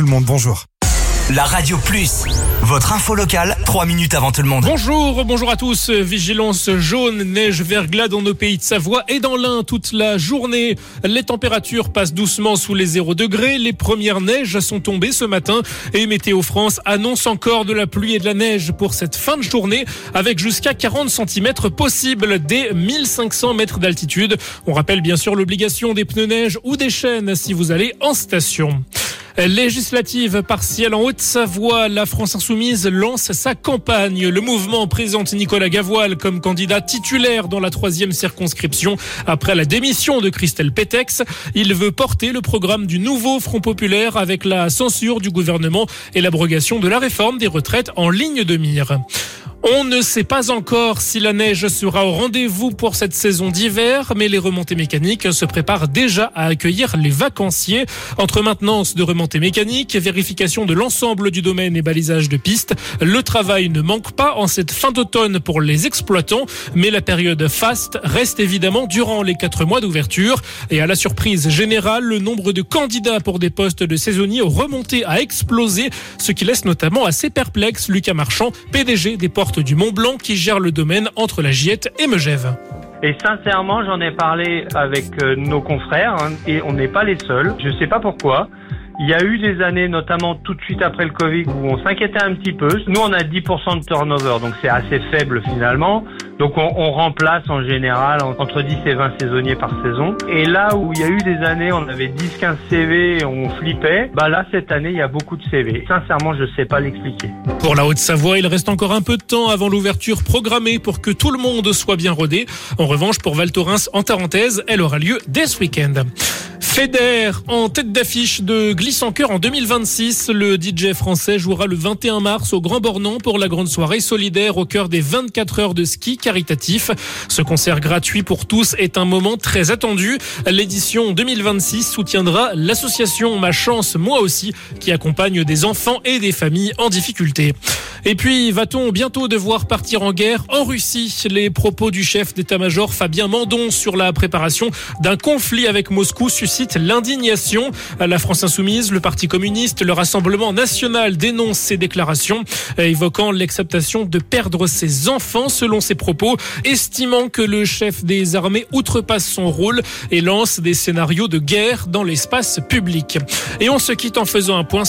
Tout le monde, bonjour. La Radio Plus, votre info locale, 3 minutes avant tout le monde. Bonjour à tous. Vigilance jaune, neige, verglas dans nos pays de Savoie et dans l'Ain toute la journée. Les températures passent doucement sous les 0 degrés. Les premières neiges sont tombées ce matin et Météo France annonce encore de la pluie et de la neige pour cette fin de journée avec jusqu'à 40 cm possibles dès 1500 mètres d'altitude. On rappelle bien sûr l'obligation des pneus neige ou des chaînes si vous allez en station. Législative partielle en Haute-Savoie, la France Insoumise lance sa campagne. Le mouvement présente Nicolas Gavoil comme candidat titulaire dans la 3e circonscription après la démission de Christelle Pétex. Il veut porter le programme du nouveau Front Populaire avec la censure du gouvernement et l'abrogation de la réforme des retraites en ligne de mire. On ne sait pas encore si la neige sera au rendez-vous pour cette saison d'hiver, mais les remontées mécaniques se préparent déjà à accueillir les vacanciers. Entre maintenance de remontées mécaniques, vérification de l'ensemble du domaine et balisage de pistes, le travail ne manque pas en cette fin d'automne pour les exploitants, mais la période faste reste évidemment durant les 4 mois d'ouverture. Et à la surprise générale, le nombre de candidats pour des postes de saisonniers remontés a explosé, ce qui laisse notamment assez perplexe Lucas Marchand, PDG des Portes du Mont-Blanc qui gère le domaine entre la Giette et Megève. Et sincèrement, j'en ai parlé avec nos confrères et on n'est pas les seuls. Je sais pas pourquoi. Il y a eu des années, notamment tout de suite après le Covid, où on s'inquiétait un petit peu. Nous, on a 10% de turnover, donc c'est assez faible finalement. Donc on remplace en général entre 10 et 20 saisonniers par saison. Et là où il y a eu des années, on avait 10-15 CV et on flippait, là cette année, il y a beaucoup de CV. Sincèrement, je sais pas l'expliquer. Pour la Haute-Savoie, il reste encore un peu de temps avant l'ouverture programmée pour que tout le monde soit bien rodé. En revanche, pour Val Thorens en Tarentaise, elle aura lieu dès ce week-end. Feder en tête d'affiche de Glisse en Cœur en 2026. Le DJ français jouera le 21 mars au Grand Bornand pour la grande soirée solidaire au cœur des 24 heures de ski caritatif. Ce concert gratuit pour tous est un moment très attendu. L'édition 2026 soutiendra l'association Ma Chance Moi Aussi qui accompagne des enfants et des familles en difficulté. Et puis, va-t-on bientôt devoir partir en guerre en Russie? Les propos du chef d'état-major Fabien Mandon sur la préparation d'un conflit avec Moscou suscitent l'indignation. La France Insoumise, le Parti communiste, le Rassemblement national dénoncent ces déclarations, évoquant l'acceptation de perdre ses enfants selon ses propos, estimant que le chef des armées outrepasse son rôle et lance des scénarios de guerre dans l'espace public. Et on se quitte en faisant un point